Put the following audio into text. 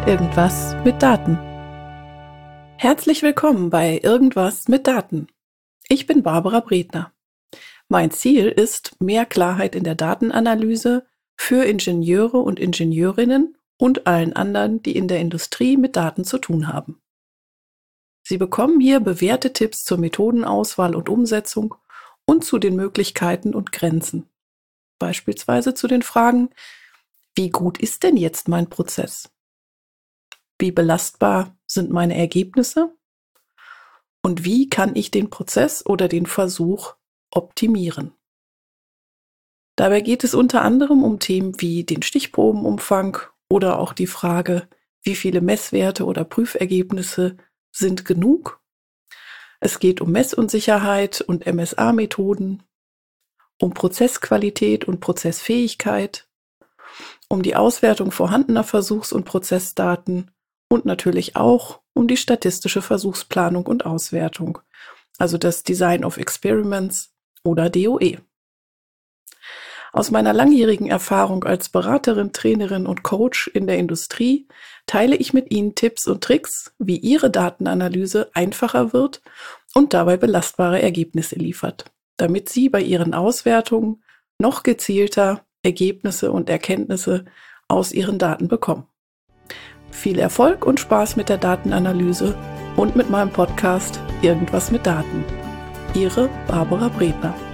Irgendwas mit Daten. Herzlich willkommen bei Irgendwas mit Daten. Ich bin Barbara Bredner. Mein Ziel ist mehr Klarheit in der Datenanalyse für Ingenieure und Ingenieurinnen und allen anderen, die in der Industrie mit Daten zu tun haben. Sie bekommen hier bewährte Tipps zur Methodenauswahl und Umsetzung und zu den Möglichkeiten und Grenzen. Beispielsweise zu den Fragen: Wie gut ist denn jetzt mein Prozess? Wie belastbar sind meine Ergebnisse? Und wie kann ich den Prozess oder den Versuch optimieren? Dabei geht es unter anderem um Themen wie den Stichprobenumfang oder auch die Frage, wie viele Messwerte oder Prüfergebnisse sind genug? Es geht um Messunsicherheit und MSA-Methoden, um Prozessqualität und Prozessfähigkeit, um die Auswertung vorhandener Versuchs- und Prozessdaten und natürlich auch um die statistische Versuchsplanung und Auswertung, also das Design of Experiments oder DOE. Aus meiner langjährigen Erfahrung als Beraterin, Trainerin und Coach in der Industrie teile ich mit Ihnen Tipps und Tricks, wie Ihre Datenanalyse einfacher wird und dabei belastbare Ergebnisse liefert, damit Sie bei Ihren Auswertungen noch gezielter Ergebnisse und Erkenntnisse aus Ihren Daten bekommen. Viel Erfolg und Spaß mit der Datenanalyse und mit meinem Podcast Irgendwas mit Daten. Ihre Barbara Bredner.